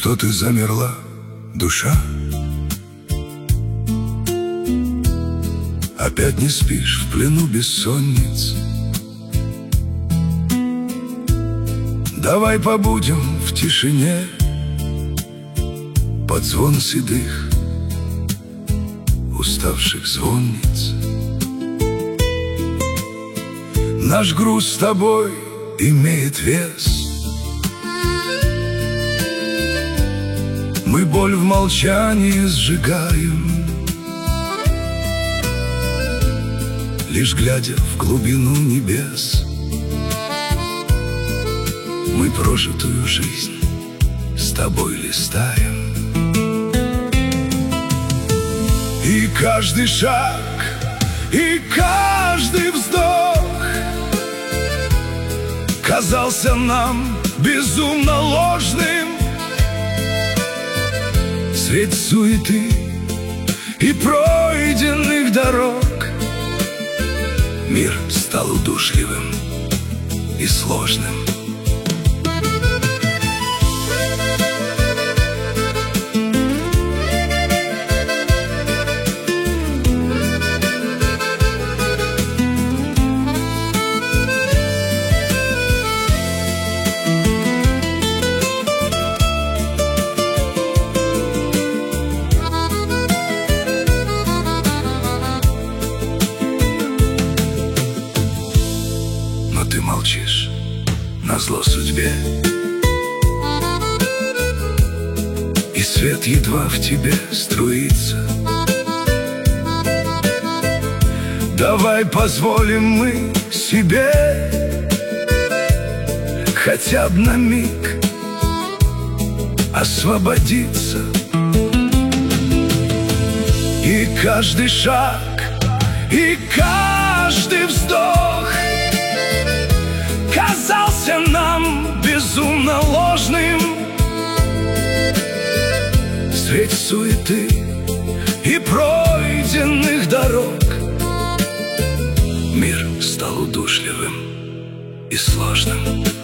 что ты замерла, душа? Опять не спишь в плену бессонниц? Давай побудем в тишине под звон седых уставших звонниц. Наш груз с тобой имеет вес. Мы боль в молчании сжигаем, лишь глядя в глубину небес. Мы прожитую жизнь с тобой листаем. И каждый шаг, и каждый вздох казался нам безумно ложным. Средь суеты и пройденных дорог мир стал удушливым и сложным. Ты молчишь назло судьбе, и свет едва в тебе струится. Давай позволим мы себе хотя бы на миг освободиться. И каждый шаг, и каждый вздох казался нам безумно ложным. Средь суеты и пройденных дорог мир стал удушливым и сложным.